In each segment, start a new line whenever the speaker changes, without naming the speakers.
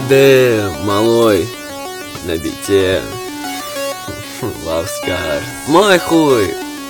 Малой на бите. Love Scars. Мой хуй.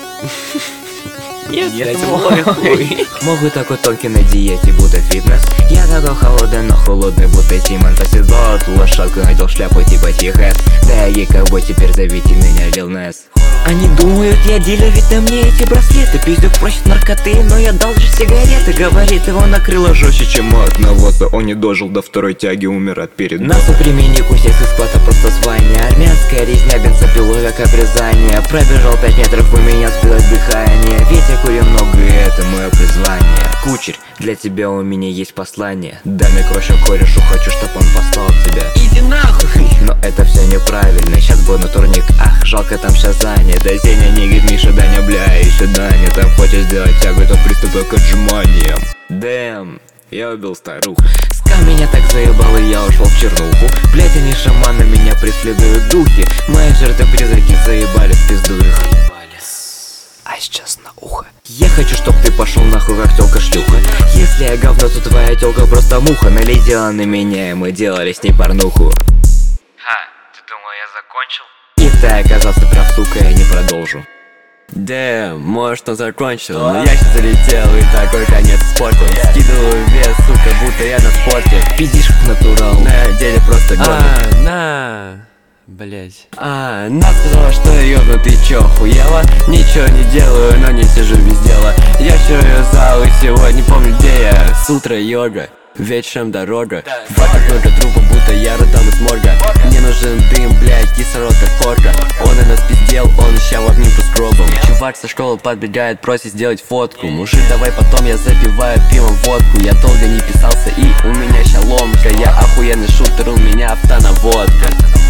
Нет, это мой хуй.
Могу такой тонкий на диете, будто фитнес. Я такой холодный, но холодный, будто Тимон Посейдон. Лошадку надел шляпу типа Тихэс. Да я ковбой, теперь зовите меня Лил Нэс. Они думают, я дилер, ведь на мне эти браслеты. Пиздюк просит наркоты, но я дал же сигареты. Говорит, его накрыло жестче, чем от навоза. Он не дожил до второй тяги, умер от передоза. На современнику сесть из склада просто звание. Армянская резня, бензопилой, как обрезание. Пробежал 5 метров, у меня сбилось дыхание. Ведь я курю много, и это мое призвание. Кучер, для тебя у меня есть послание. Дай мне крошек корешу, хочу, чтоб он послал тебя.
Иди нахуй.
Но это все неправильно, сейчас был на турник, ах, жалко там сейчас занят. Да Сеня, Нигит, Миша, Даня, бля, еще Даня. Там хочешь сделать тягу, то приступай к отжиманиям. Дэм, я убил старуху. Ска меня так заебал, и я ушел в чернуху. Блять, они шаманы, меня преследуют духи. Мои жертвы призраки заебали в пизду их. А сейчас на ухо. Я хочу, чтоб ты пошел нахуй, как тёлка-шлюха. Если я говно, то твоя тёлка просто муха. Налетела на меня, и мы делали с ней порнуху.
Ха, ты думал, я закончил?
И ты оказался прав, сука, я не продолжу.
Может он закончил, но я сейчас залетел, и такой конец испортил. Скидываю вес, сука, будто я на спорте.
Пиздишь как натурал.
На деле просто гордый. Блять. Она сказала, что я ёбнутый, чё, хуела? Ничего не делаю, но не сижу без дела. Я вчера её зал, и сегодня помню, где я. С утра йога, вечером дорога. Вокруг много трупа, будто я родом из морга. Мне нужен дым, блядь, кислород как корка. Он и нас пиздел, он ща в обнимку с гробом. Чувак со школы подбегает, просит сделать фотку. Мужик, давай потом, я запиваю пивом водку. Я долго не писался, и у меня ща ломка. Я охуенный шутер, у меня автонаводка.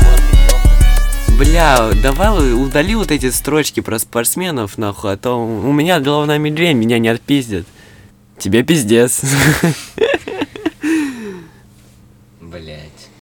Бля, давай удали вот эти строчки про спортсменов, нахуй, а то у меня головная мигрень, меня не отпиздят. Тебе пиздец.
Блять.